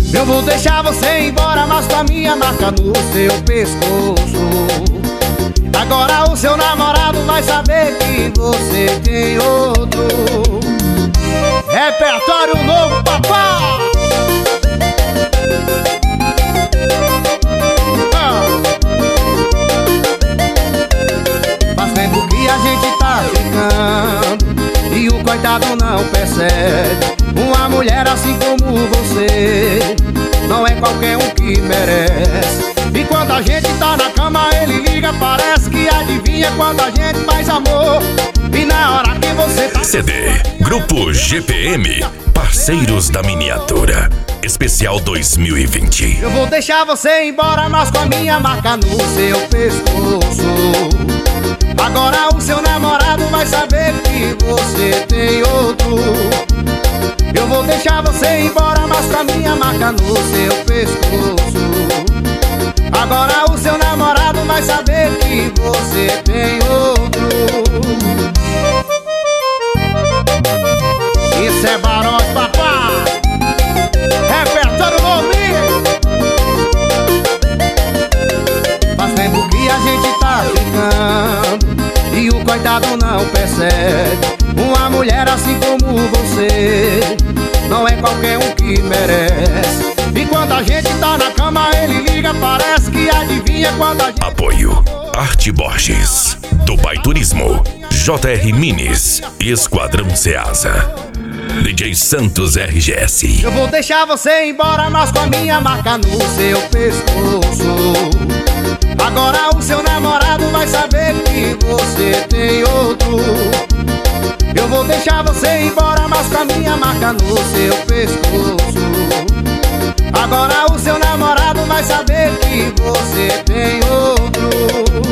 Eu vou deixar você embora, mas com a minha marca no seu pescoço. Agora o seu namorado vai saber que você tem outro. Repertório novo, papai! Faz tempo que a gente tá ficando e o coitado não percebe. Uma mulher assim como você não é qualquer um que merece. E quando a gente tá na cama ele liga, parece que adivinha quando a gente faz amor. E na hora que você tá... CD Grupo GPM, parceiros da miniatura, especial 2020. Eu vou deixar você embora, mas com a minha marca no seu pescoço. Agora o seu namorado vai saber que você tem outro. Eu vou deixar você embora, mas com a minha marca no seu pescoço. Agora o seu namorado vai saber que você tem outro. Isso é Barões, papai. Repertório novinho. Faz tempo que a gente tá ficando e o coitado não percebe. Uma mulher assim como você não é qualquer um que merece. E quando a gente tá na cama ele liga, parece que adivinha quando a gente... Apoio Arte Borges, Dubai Turismo, JR Minis e Esquadrão Ceasa. DJ Santos RGS. Eu vou deixar você embora, mas com a minha marca no seu pescoço. Agora o seu namorado vai saber que você tem outro. Eu vou deixar você embora, mas com a minha marca no seu pescoço. Agora o seu namorado vai saber que você tem outro.